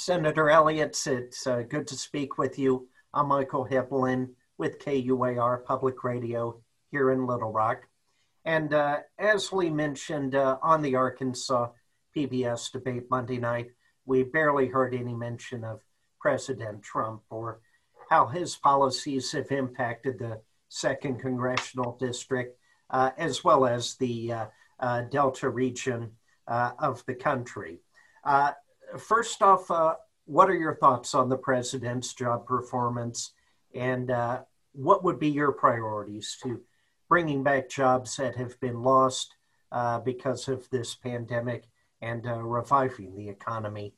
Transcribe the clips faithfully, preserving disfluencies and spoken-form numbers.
Senator Elliott, it's uh, good to speak with you. I'm Michael Hibbelin with K U A R Public Radio here in Little Rock. And uh, as Lee mentioned uh, on the Arkansas P B S debate Monday night, we barely heard any mention of President Trump or how his policies have impacted the second Congressional District, uh, as well as the uh, uh, Delta region uh, of the country. Uh, First off, uh, what are your thoughts on the president's job performance, and uh, what would be your priorities to bringing back jobs that have been lost uh, because of this pandemic and uh, reviving the economy?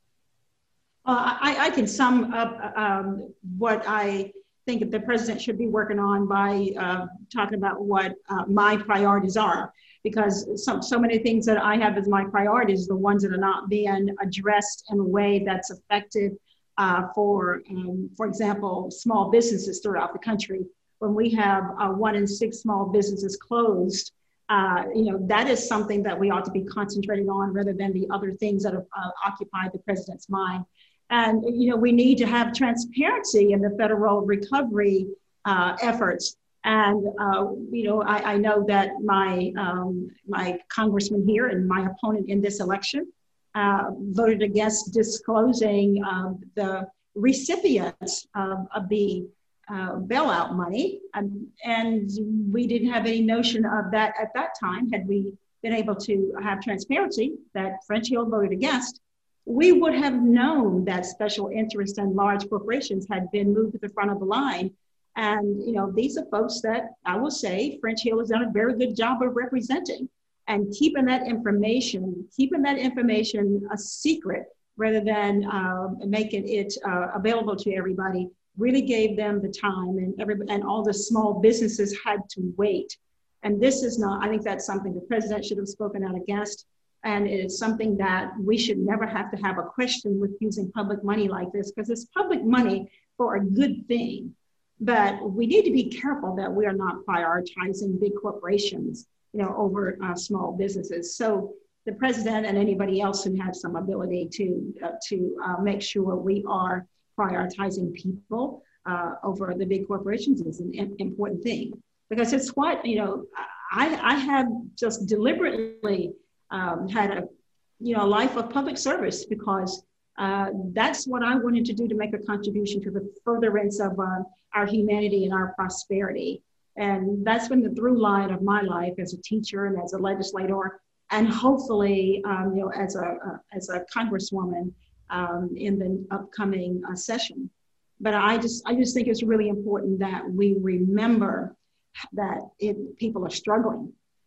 Uh, I, I can sum up um, what I think the president should be working on by uh, talking about what uh, my priorities are. Because so, so many things that I have as my priorities, the ones that are not being addressed in a way that's effective uh, for, um, for example, small businesses throughout the country. When we have uh, one in six small businesses closed, uh, you know, that is something that we ought to be concentrating on rather than the other things that have uh, occupied the president's mind. And, you know, we need to have transparency in the federal recovery uh, efforts. And, uh, you know, I, I know that my, um, my congressman here and my opponent in this election uh, voted against disclosing uh, the recipients of, of the uh, bailout money. Um, and we didn't have any notion of that at that time. Had we been able to have transparency that French Hill voted against, we would have known that special interests and large corporations had been moved to the front of the line. And, you know, these are folks that I will say French Hill has done a very good job of representing and keeping that information, keeping that information a secret rather than uh, making it uh, available to everybody, really gave them the time, and every, and all the small businesses had to wait. And this is not, I think that's something the president should have spoken out against. And it is something that we should never have to have a question with using public money like this, because it's public money for a good thing. But we need to be careful that we are not prioritizing big corporations, you know, over uh, small businesses. So the president and anybody else who has some ability to uh, to uh, make sure we are prioritizing people uh, over the big corporations is an im- important thing, because it's what, you know, I, I have just deliberately um, had a, you know, life of public service because uh, that's what I wanted to do to make a contribution to the furtherance of uh, our humanity and our prosperity. And that's been the through line of my life as a teacher and as a legislator, and hopefully, um, you know, as a, uh, as a congresswoman um, in the upcoming uh, session. But I just, I just think it's really important that we remember that it, people are struggling.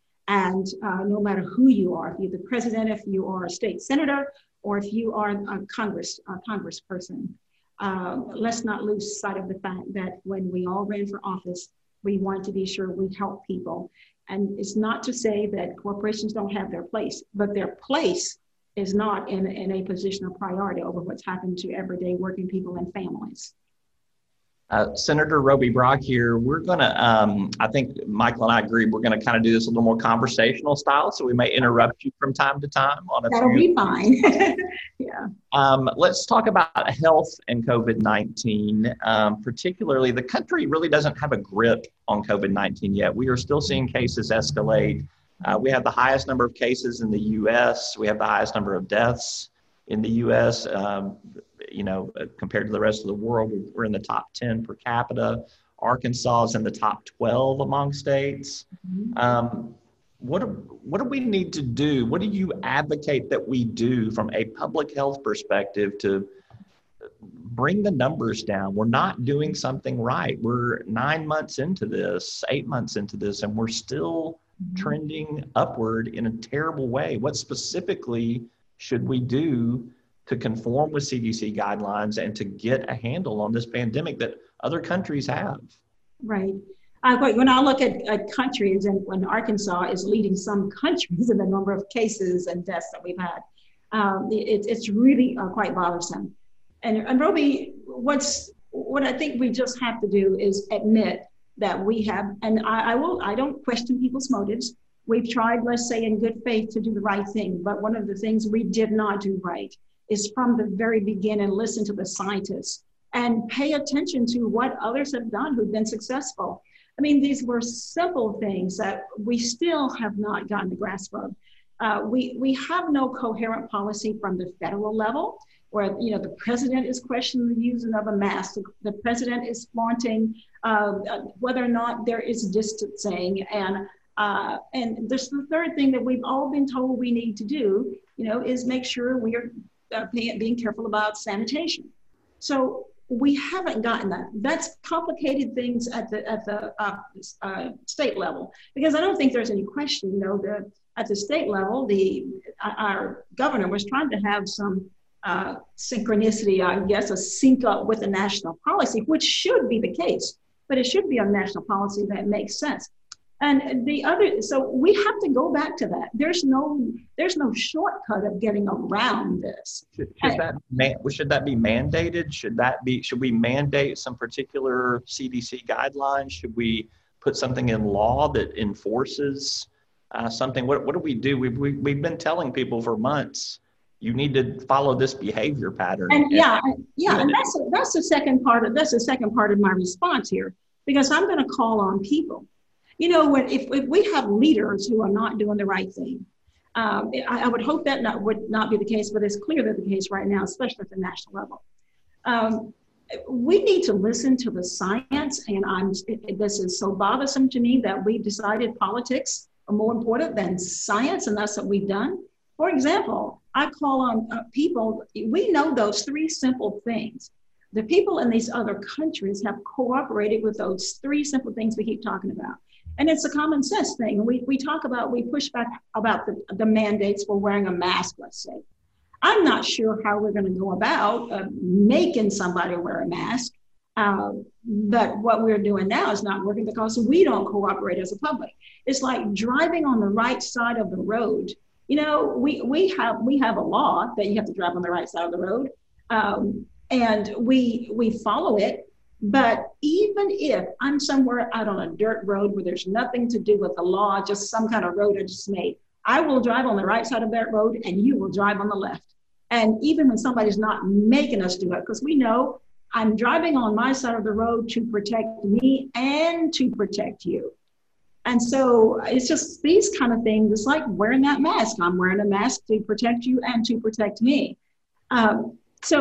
And uh, no matter who you are, if you're the president, if you are a state senator, or if you are a Congress, a congressperson, Uh, let's not lose sight of the fact that when we all ran for office, we wanted to be sure we help people. And it's not to say that corporations don't have their place, but their place is not in, in a position of priority over what's happened to everyday working people and families. Uh, Senator Roby Brock here. We're going to, um, I think Michael and I agree, we're going to kind of do this a little more conversational style, so we may interrupt you from time to time. On a That'll few. be fine. Yeah. Um, let's talk about health and COVID nineteen. Um, particularly, the country really doesn't have a grip on COVID nineteen yet. We are still seeing cases escalate. Uh, we have the highest number of cases in the U S. We have the highest number of deaths in the U S. Um, you know, compared to the rest of the world, we're in the top ten per capita. Arkansas is in the top twelve among states. Mm-hmm. Um, what, do, what do we need to do? What do you advocate that we do from a public health perspective to bring the numbers down? We're not doing something right. We're nine months into this, eight months into this, and we're still mm-hmm. trending upward in a terrible way. What specifically should we do to conform with C D C guidelines and to get a handle on this pandemic that other countries have? Right. Uh, but when I look at, at countries, and when Arkansas is leading some countries in the number of cases and deaths that we've had, um, it, it's really uh, quite bothersome. And, and Roby, what's what I think we just have to do is admit that we have, and I, I will, I don't question people's motives. We've tried, let's say, in good faith to do the right thing. But one of the things we did not do right is from the very beginning, listen to the scientists and pay attention to what others have done who've been successful. I mean, these were simple things that we still have not gotten the grasp of. Uh, we, we have no coherent policy from the federal level, where, you know, the president is questioning the using of a mask. The, the president is flaunting uh, whether or not there is distancing. And, uh, and there's the third thing that we've all been told we need to do, you know, is make sure we are uh, being, being careful about sanitation. So we haven't gotten that. That's complicated things at the, at the uh, uh, state level, because I don't think there's any question, you know, that at the state level, the, our governor was trying to have some Uh, synchronicity, I guess, a sync up with the national policy, which should be the case, but it should be a national policy that makes sense. And the other, so we have to go back to that. There's no, there's no shortcut of getting around this. Should, should that man, should that be mandated? Should that be? Should we mandate some particular C D C guidelines? Should we put something in law that enforces uh, something? What What do we do? We've we, we've been telling people for months, you need to follow this behavior pattern. And yeah, yeah, and that's that's the second part of that's the second part of my response here, because I'm going to call on people. You know, when if, if we have leaders who are not doing the right thing, um, I, I would hope that not would not be the case, but it's clear that the case right now, especially at the national level. Um, we need to listen to the science, and I'm. It, this is so bothersome to me that we've decided politics are more important than science, and that's what we've done. For example, I call on uh, people, we know those three simple things. The people in these other countries have cooperated with those three simple things we keep talking about. And it's a common sense thing. We, we talk about, we push back about the, the mandates for wearing a mask, let's say. I'm not sure how we're going to go about uh, making somebody wear a mask. Uh, but what we're doing now is not working because we don't cooperate as a public. It's like driving on the right side of the road. You know, we, we have we have a law that you have to drive on the right side of the road, um, and we we follow it. But even if I'm somewhere out on a dirt road where there's nothing to do with the law, just some kind of road I just made, I will drive on the right side of that road and you will drive on the left. And even when somebody's not making us do it, because we know I'm driving on my side of the road to protect me and to protect you. And so it's just these kind of things. It's like wearing that mask. I'm wearing a mask to protect you and to protect me. Um, so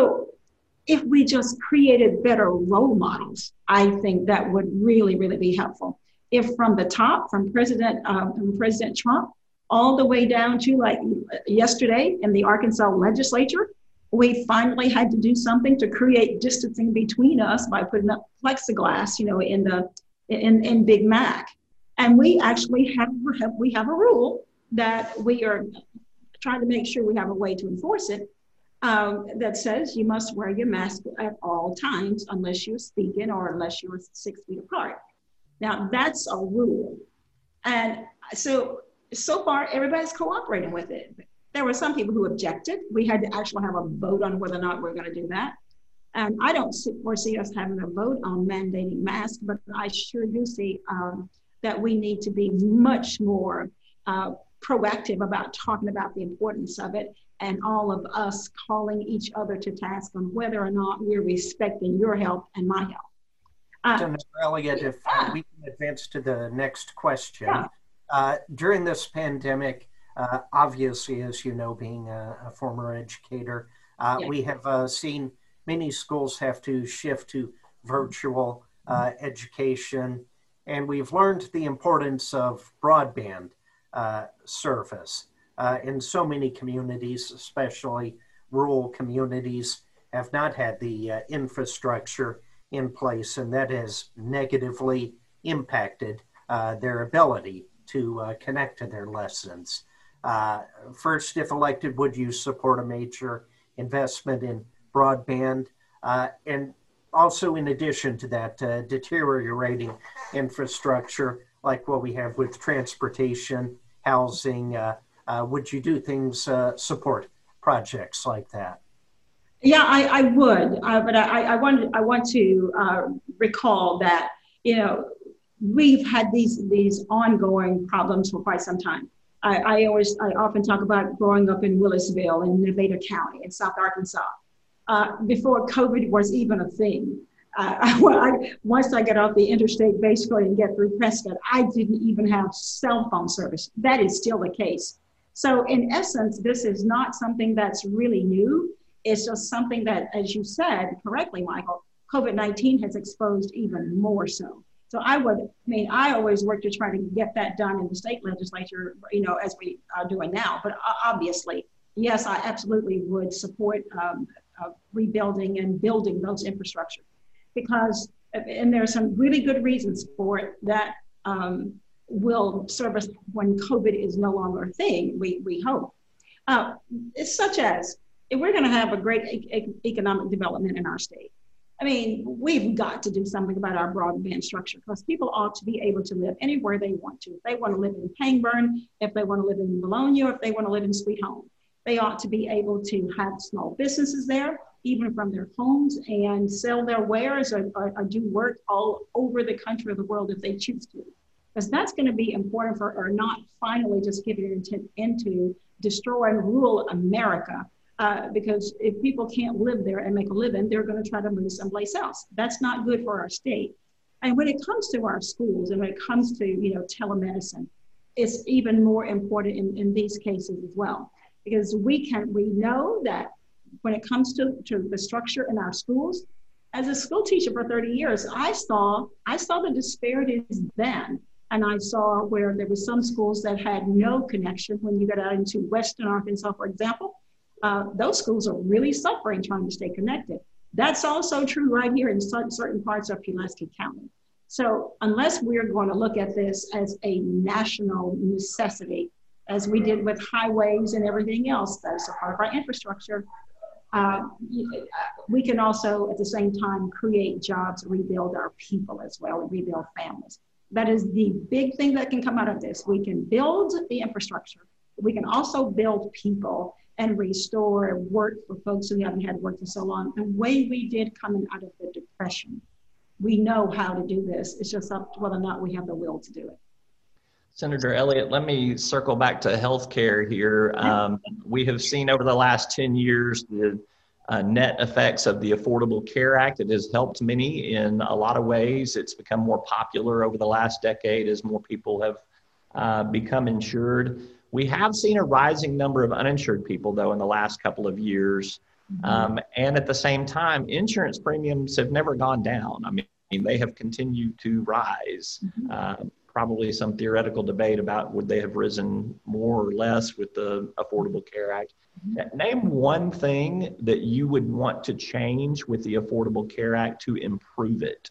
if we just created better role models, I think that would really, really be helpful. If from the top, from President, uh, from President Trump, all the way down to like yesterday in the Arkansas legislature, we finally had to do something to create distancing between us by putting up plexiglass, you know, in the in, in Big Mac. And we actually have, we have a rule that we are trying to make sure we have a way to enforce it um, that says you must wear your mask at all times unless you're speaking or unless you're six feet apart. Now that's a rule. And so, so far everybody's cooperating with it. There were some people who objected. We had to actually have a vote on whether or not we're going to do that. And I don't foresee us having a vote on mandating masks, but I sure do see um, that we need to be much more uh, proactive about talking about the importance of it, and all of us calling each other to task on whether or not we're respecting your health and my health. Uh, so, Mister Elliott, if yeah. we can advance to the next question. Yeah. Uh, during this pandemic, uh, obviously, as you know, being a, a former educator, uh, yeah. we have uh, seen many schools have to shift to virtual uh, education. And we've learned the importance of broadband uh, service uh, in so many communities, especially rural communities, have not had the uh, infrastructure in place, and that has negatively impacted uh, their ability to uh, connect to their lessons. Uh, first, if elected, would you support a major investment in broadband? Uh, and Also, in addition to that, uh, deteriorating infrastructure, like what we have with transportation, housing, uh, uh, would you do things, uh, support projects like that? Yeah, I, I would, uh, but I, I want I want to uh, recall that, you know, we've had these these ongoing problems for quite some time. I, I always, I often talk about growing up in Willisville in Nevada County in South Arkansas. Uh, before COVID was even a thing. Uh, well, I, once I get off the interstate basically and get through Prescott, I didn't even have cell phone service. That is still the case. So in essence, this is not something that's really new. It's just something that, as you said correctly, Michael, COVID nineteen has exposed even more so. So I would, I mean, I always work to try to get that done in the state legislature, you know, as we are doing now. But obviously, yes, I absolutely would support um, uh, rebuilding and building those infrastructure, because, and there are some really good reasons for it that um, will serve us when COVID is no longer a thing, we, we hope. Uh, it's such as, if we're gonna have a great e- economic development in our state, I mean, we've got to do something about our broadband structure, because people ought to be able to live anywhere they want to. If they want to live in Pangburn, if they want to live in Bologna, or if they want to live in Sweet Home, they ought to be able to have small businesses there, even from their homes, and sell their wares or, or, or do work all over the country or the world if they choose to. Because that's going to be important for, or not finally just giving it into destroying rural America. Uh, because if people can't live there and make a living, they're going to try to move someplace else. That's not good for our state. And when it comes to our schools and when it comes to, you know, telemedicine, it's even more important in, in these cases as well. Because we can, we know that when it comes to, to the structure in our schools, as a school teacher for thirty years, I saw, I saw the disparities then. And I saw where there were some schools that had no connection. When you got out into Western Arkansas, for example, uh, those schools are really suffering trying to stay connected. That's also true right here in certain parts of Pulaski County. So unless we're going to look at this as a national necessity, as we did with highways and everything else that's a part of our infrastructure, uh, we can also at the same time create jobs, rebuild our people as well, and rebuild families. That is the big thing that can come out of this. We can build the infrastructure. We can also build people and restore work for folks who haven't had work for so long, the way we did coming out of the Depression. We know how to do this. It's just up to whether or not we have the will to do it. Senator Elliott, let me circle back to healthcare here. Um, we have seen over the last ten years the uh, net effects of the Affordable Care Act. It has helped many in a lot of ways. It's become more popular over the last decade as more people have uh, become insured. We have seen a rising number of uninsured people, though, in the last couple of years. Mm-hmm. Um, and at the same time, insurance premiums have never gone down. I mean, they have continued to rise. Mm-hmm. Uh, probably some theoretical debate about would they have risen more or less with the Affordable Care Act. Mm-hmm. Name one thing that you would want to change with the Affordable Care Act to improve it.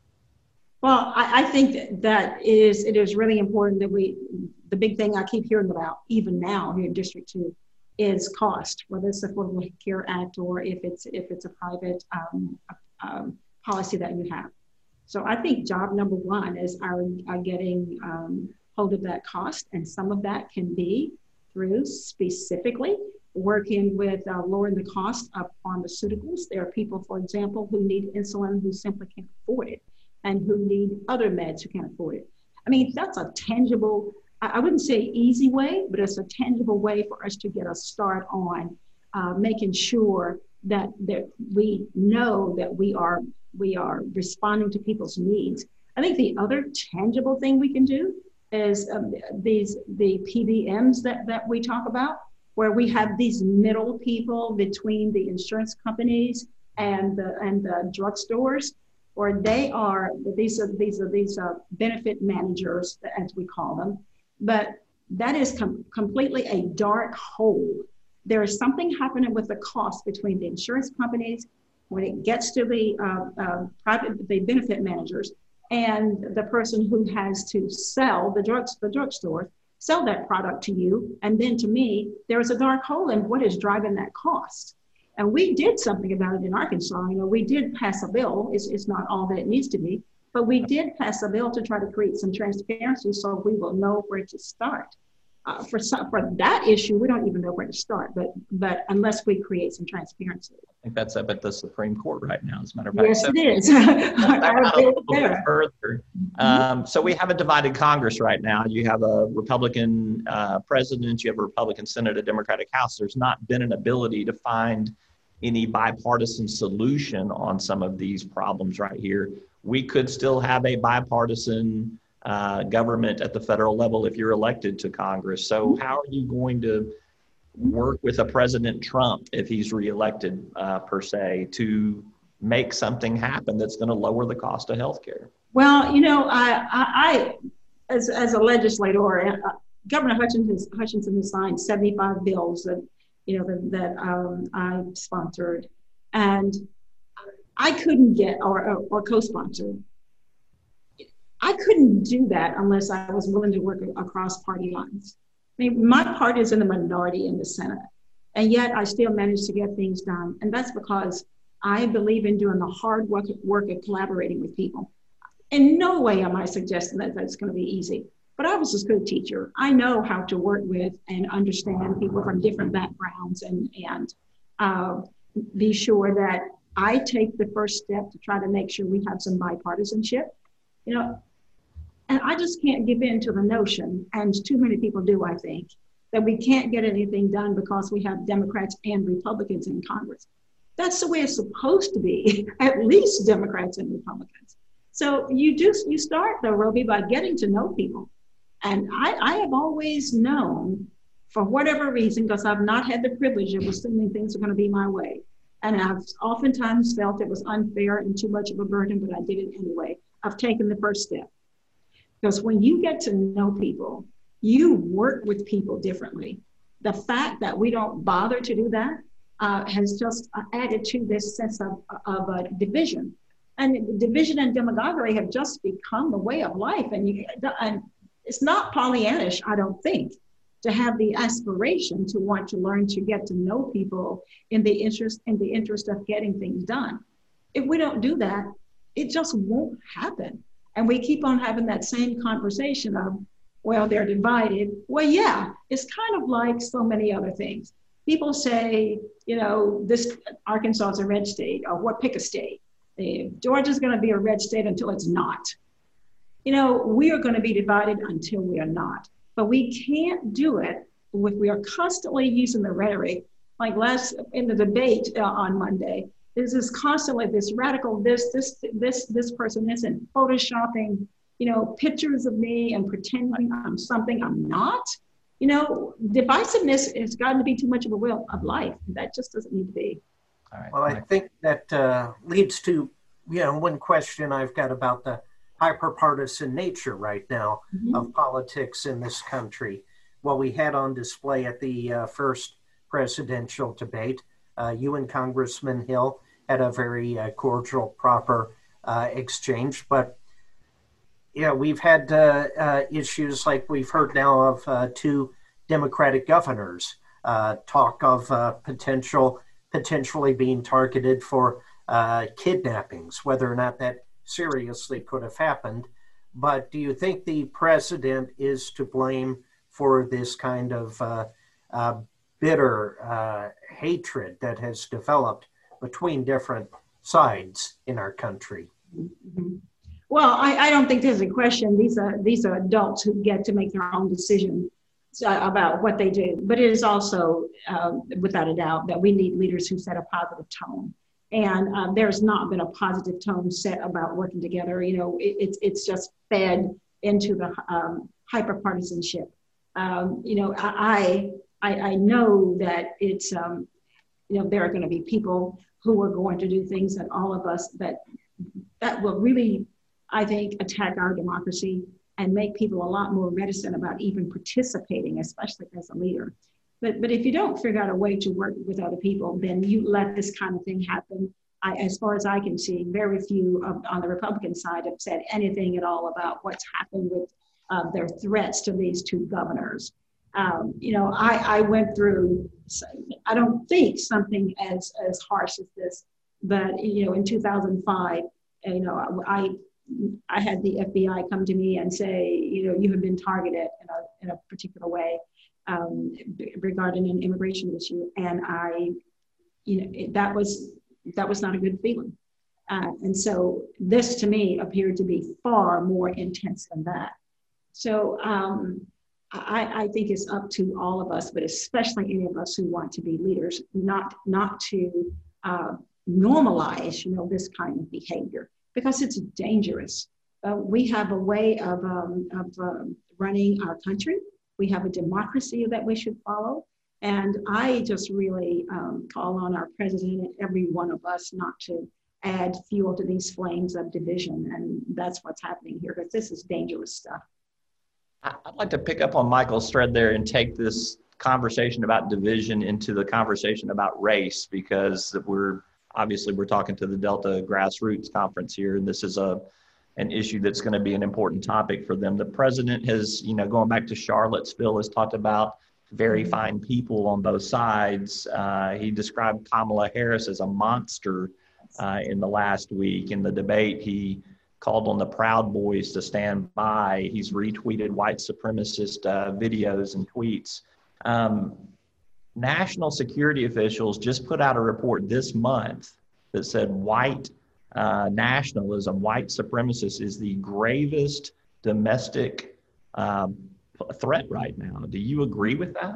Well, I, I think that, that is, it is really important that we, the big thing I keep hearing about, even now here in District two, is cost, whether it's the Affordable Care Act or if it's if it's a private um, um, policy that you have. So I think job number one is our, our getting um, hold of that cost, and some of that can be through specifically working with uh, lowering the cost of pharmaceuticals. There are people, for example, who need insulin who simply can't afford it, and who need other meds who can't afford it. I mean, that's a tangible, I wouldn't say easy way, but it's a tangible way for us to get a start on uh, making sure that, that we know that we are we are responding to people's needs. I think the other tangible thing we can do is um, these the P B Ms that, that we talk about, where we have these middle people between the insurance companies and the and the drugstores, or they are these are these are these are benefit managers, as we call them. But that is com- completely a dark hole. There is something happening with the cost between the insurance companies when it gets to the uh, uh, private, the benefit managers, and the person who has to sell the drugs, the drugstore, sell that product to you, and then to me. There is a dark hole in what is driving that cost. And we did something about it in Arkansas. You know, we did pass a bill. It's, it's not all that it needs to be, but we did pass a bill to try to create some transparency so we will know where to start. uh, for some, for that issue, we don't even know where to start. But but unless we create some transparency. I think that's up at the Supreme Court right now, as a matter of fact. Yes, so, it is. a little bit further. Um, so we have a divided Congress right now. You have a Republican uh, president, you have a Republican Senate, a Democratic House. There's not been an ability to find any bipartisan solution on some of these problems right here. We could still have a bipartisan uh, government at the federal level if you're elected to Congress. So how are you going to work with a President Trump if he's reelected uh, per se to make something happen that's going to lower the cost of healthcare? Well, you know, I, I, I as, as a legislator, uh, Governor Hutchinson, Hutchinson has signed seventy-five bills that, you know, that, that um, I sponsored, and I couldn't get, or, or, or co-sponsored. I couldn't do that unless I was willing to work across party lines. I mean, my party is in the minority in the Senate, and yet I still managed to get things done. And that's because I believe in doing the hard work, work of collaborating with people. In no way am I suggesting that that's going to be easy, but I was a school teacher. I know how to work with and understand people from different backgrounds and, and uh, be sure that I take the first step to try to make sure we have some bipartisanship. You know, and I just can't give in to the notion, and too many people do, I think, that we can't get anything done because we have Democrats and Republicans in Congress. That's the way it's supposed to be, at least Democrats and Republicans. So you do, you start though, Roby, by getting to know people. And I, I have always known, for whatever reason, because I've not had the privilege of assuming things are going to be my way. And I've oftentimes felt it was unfair and too much of a burden, but I did it anyway. I've taken the first step. Because when you get to know people, you work with people differently. The fact that we don't bother to do that uh, has just added to this sense of, of uh, division. And division and demagoguery have just become a way of life. And, you, and it's not Pollyannish, I don't think, to have the aspiration to want to learn to get to know people in the interest in the interest of getting things done. If we don't do that, it just won't happen. And we keep on having that same conversation of, well, they're divided. Well, yeah, it's kind of like so many other things. People say, you know, this Arkansas is a red state, or what, pick a state. Georgia's going to be a red state until it's not. You know, we are going to be divided until we are not. But we can't do it if we are constantly using the rhetoric, like last in the debate uh, on Monday. This is constantly this radical, this, this, this, this person, this, and photoshopping, you know, pictures of me and pretending I'm something I'm not. You know, divisiveness has gotten to be too much of a will of life. That just doesn't need to be. All right. Well, I think that uh, leads to, you know, one question I've got about the hyperpartisan nature right now mm-hmm. of politics in this country. What we had on display at the uh, first presidential debate, uh, you and Congressman Hill had a very uh, cordial, proper uh, exchange. But yeah, we've had uh, uh, issues like we've heard now of uh, two Democratic governors uh, talk of uh, potential potentially being targeted for uh, kidnappings, whether or not that seriously could have happened. But do you think the president is to blame for this kind of uh, uh, bitter uh, hatred that has developed between different sides in our country? Mm-hmm. Well, I, I don't think there's a question. These are these are adults who get to make their own decision about what they do. But it is also, uh, without a doubt, that we need leaders who set a positive tone. And uh, there's not been a positive tone set about working together. You know, it, it's it's just fed into the um, hyperpartisanship. Um, you know, I, I I know that it's um, you know, there are going to be people who are going to do things that all of us that that will really, I think, attack our democracy and make people a lot more reticent about even participating, especially as a leader. But but if you don't figure out a way to work with other people, then you let this kind of thing happen. I, as far as I can see, very few of, on the Republican side have said anything at all about what's happened with uh, their threats to these two governors. Um, you know, I, I went through, I don't think something as, as harsh as this, but, you know, in two thousand five, you know, I I had the F B I come to me and say, you know, you have been targeted in a, in a particular way. um, regarding an immigration issue. And I, you know, it, that was, that was not a good feeling. Uh, and so this to me appeared to be far more intense than that. So um, I, I think it's up to all of us, but especially any of us who want to be leaders, not, not to uh, normalize, you know, this kind of behavior, because it's dangerous. Uh, we have a way of, um, of um, running our country. We have a democracy that we should follow. And I just really um, call on our president and every one of us not to add fuel to these flames of division. And that's what's happening here, because this is dangerous stuff. I'd like to pick up on Michael's thread there and take this conversation about division into the conversation about race, because we're obviously we're talking to the Delta Grassroots Conference here, and this is a an issue that's going to be an important topic for them. The president has, you know, going back to Charlottesville, has talked about very fine people on both sides. Uh, he described Kamala Harris as a monster uh, in the last week. In the debate, he called on the Proud Boys to stand by. He's retweeted white supremacist uh, videos and tweets. Um, national security officials just put out a report this month that said white uh, nationalism, white supremacist is the gravest domestic um, threat right now. Do you agree with that?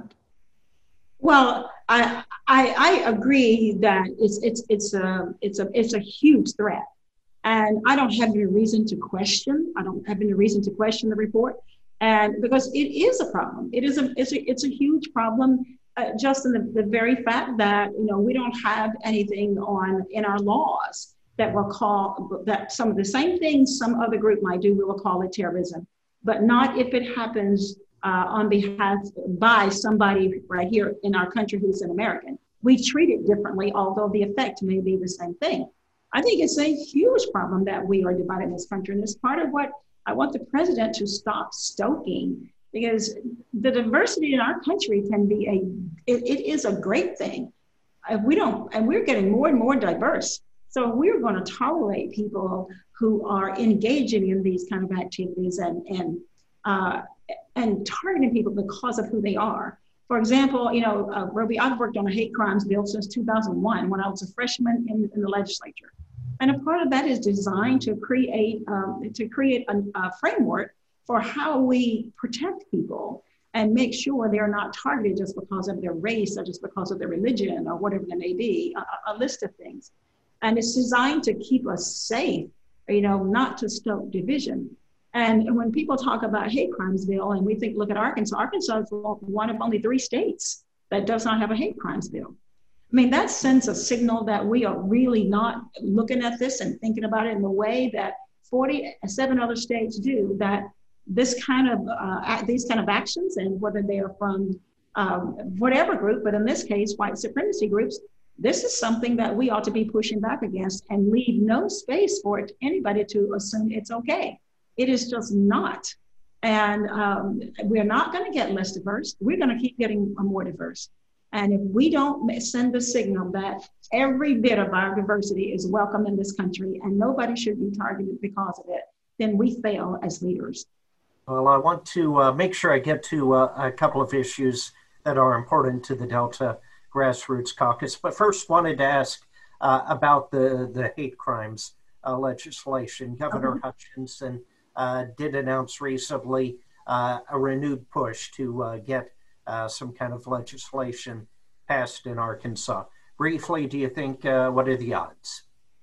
Well, I, I, I agree that it's, it's, it's, a, it's, a, it's a huge threat. And I don't have any reason to question. I don't have any reason to question the report. And because it is a problem, it is a, it's a, it's a huge problem, uh, just in the, the very fact that, you know, we don't have anything on in our laws that will call, that some of the same things some other group might do, we will call it terrorism, but not if it happens uh, on behalf, by somebody right here in our country who's an American. We treat it differently, although the effect may be the same thing. I think it's a huge problem that we are divided in this country. And it's part of what I want the president to stop stoking, because the diversity in our country can be a, it, it is a great thing. If we don't, and we're getting more and more diverse. So we're going to tolerate people who are engaging in these kind of activities and, and, uh, and targeting people because of who they are. For example, you know, uh, Roby, I've worked on a hate crimes bill since two thousand one when I was a freshman in, in the legislature. And a part of that is designed to create, um, to create a, a framework for how we protect people and make sure they're not targeted just because of their race or just because of their religion or whatever it may be, a, a list of things. And it's designed to keep us safe, you know, not to stoke division. And when people talk about hate crimes bill, and we think, look at Arkansas, Arkansas is one of only three states that does not have a hate crimes bill. I mean, that sends a signal that we are really not looking at this and thinking about it in the way that forty-seven other states do, that this kind of, uh, these kind of actions, and whether they are from um, whatever group, but in this case, white supremacy groups, this is something that we ought to be pushing back against and leave no space for it, anybody to assume it's okay. It is just not. And um, we're not going to get less diverse. We're going to keep getting more diverse. And if we don't send the signal that every bit of our diversity is welcome in this country and nobody should be targeted because of it, then we fail as leaders. Well, I want to uh, make sure I get to uh, a couple of issues that are important to the Delta Grassroots Caucus. But first, wanted to ask uh, about the, the hate crimes uh, legislation. Governor uh-huh. Hutchinson uh, did announce recently uh, a renewed push to uh, get uh, some kind of legislation passed in Arkansas. Briefly, do you think, uh, what are the odds?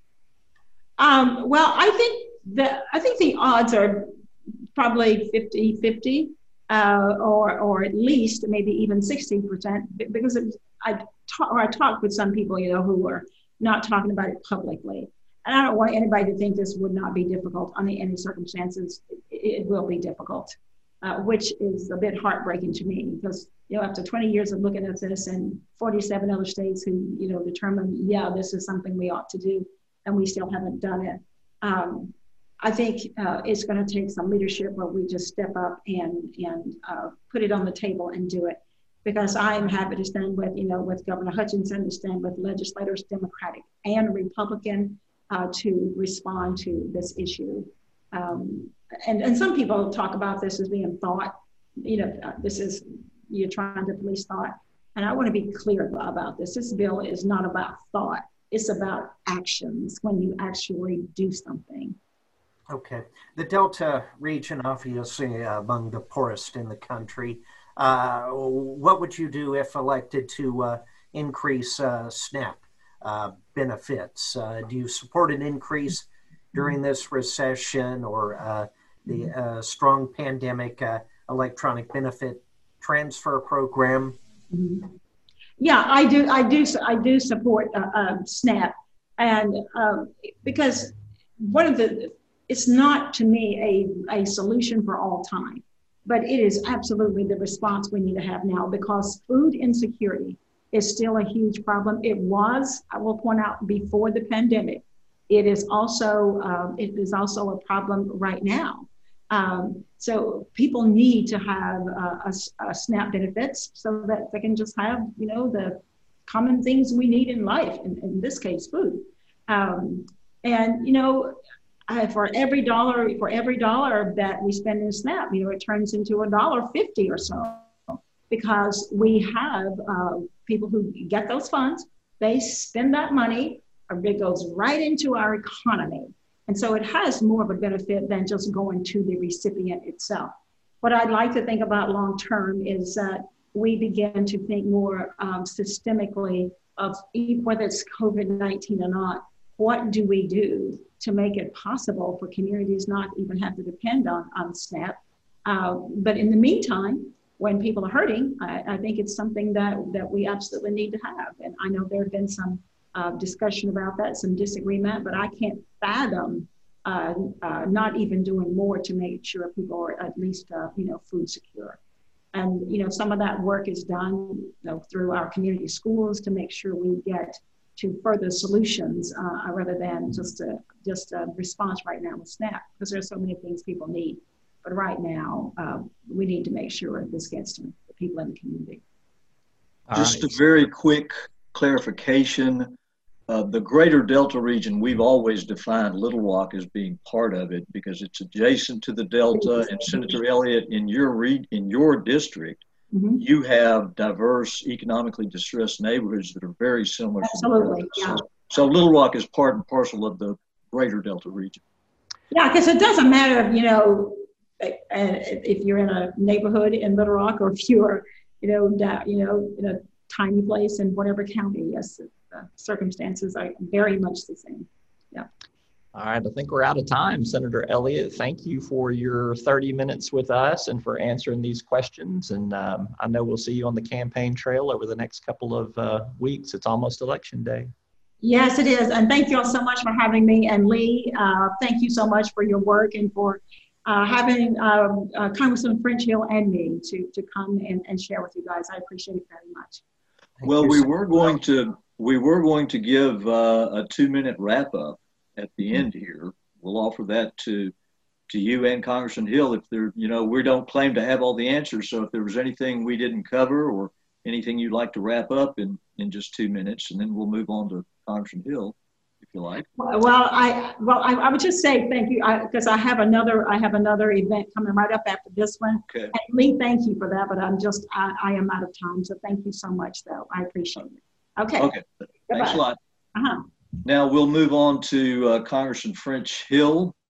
Um, well, I think the, I think the odds are probably fifty fifty, uh, or, or at least maybe even sixty percent, because it, I, talk, or I talked with some people, you know, who were not talking about it publicly. And I don't want anybody to think this would not be difficult under any circumstances. It, it will be difficult, uh, which is a bit heartbreaking to me, because, you know, after twenty years of looking at this and forty-seven other states who, you know, determined, yeah, this is something we ought to do, and we still haven't done it. Um, I think uh, it's going to take some leadership where we just step up and, and uh, put it on the table and do it. Because I am happy to stand with, you know, with Governor Hutchinson, to stand with legislators, Democratic and Republican, uh, to respond to this issue. Um, and, and some people talk about this as being thought, you know, uh, this is you're trying to police thought. And I want to be clear about this. This bill is not about thought. It's about actions when you actually do something. Okay. The Delta region, obviously uh, among the poorest in the country. Uh, what would you do if elected to uh, increase uh, SNAP uh, benefits? Uh, do you support an increase during this recession or uh, the uh, strong pandemic uh, electronic benefit transfer program? Mm-hmm. Yeah, I do. I do. I do support uh, uh, SNAP, and um, because one of the, it's not to me a a solution for all time, but it is absolutely the response we need to have now because food insecurity is still a huge problem. It was, I will point out, before the pandemic. It is also um, it is also a problem right now. Um, so people need to have uh, a, a SNAP benefits so that they can just have, you know, the common things we need in life, in, in this case, food. Um, and, you know, I, for every dollar, for every dollar that we spend in SNAP, you know, it turns into a dollar fifty or so because we have uh, people who get those funds, they spend that money, it goes right into our economy. And so it has more of a benefit than just going to the recipient itself. What I'd like to think about long term is that we begin to think more um, systemically of whether it's COVID nineteen or not, what do we do to make it possible for communities not even have to depend on, on SNAP? Uh, but in the meantime, when people are hurting, I, I think it's something that, that we absolutely need to have. And I know there have been some Uh, discussion about that, some disagreement, but I can't fathom uh, uh, not even doing more to make sure people are at least, uh, you know, food secure. And, you know, some of that work is done you know, through our community schools to make sure we get to further solutions uh, rather than just a, just a response right now with SNAP, because there's so many things people need. But right now, uh, we need to make sure this gets to the people in the community. Just a very quick clarification. Uh, the greater Delta region, we've always defined Little Rock as being part of it because it's adjacent to the Delta. And Senator Elliott, in your re- in your district, mm-hmm. you have diverse, economically distressed neighborhoods that are very similar. Absolutely, to the yeah. So, so Little Rock is part and parcel of the greater Delta region. Yeah, because it doesn't matter, you know, if you're in a neighborhood in Little Rock or if you're, you know, you know, in a tiny place in whatever county. Yes. The circumstances are very much the same. Yeah. All right. I think we're out of time. Senator Elliott, thank you for your thirty minutes with us and for answering these questions. And um, I know we'll see you on the campaign trail over the next couple of uh, weeks. It's almost election day. Yes, it is. And thank you all so much for having me. And Lee, uh, thank you so much for your work and for uh, having um, uh, Congressman French Hill and me to, to come and, and share with you guys. I appreciate it very much. Thank well, you, we sir. were going to We were going to give uh, a two-minute wrap-up at the end here. We'll offer that to to you and Congressman Hill. If there, you know, we don't claim to have all the answers. So if there was anything we didn't cover or anything you'd like to wrap up in in just two minutes, and then we'll move on to Congressman Hill, if you like. Well, I well I, I would just say thank you because I, I have another I have another event coming right up after this one. Okay. And Lee, thank you for that. But I'm just I, I am out of time. So thank you so much, though. I appreciate it. Okay. Okay. Thanks a lot. Uh-huh. Now we'll move on to uh, Congressman French Hill.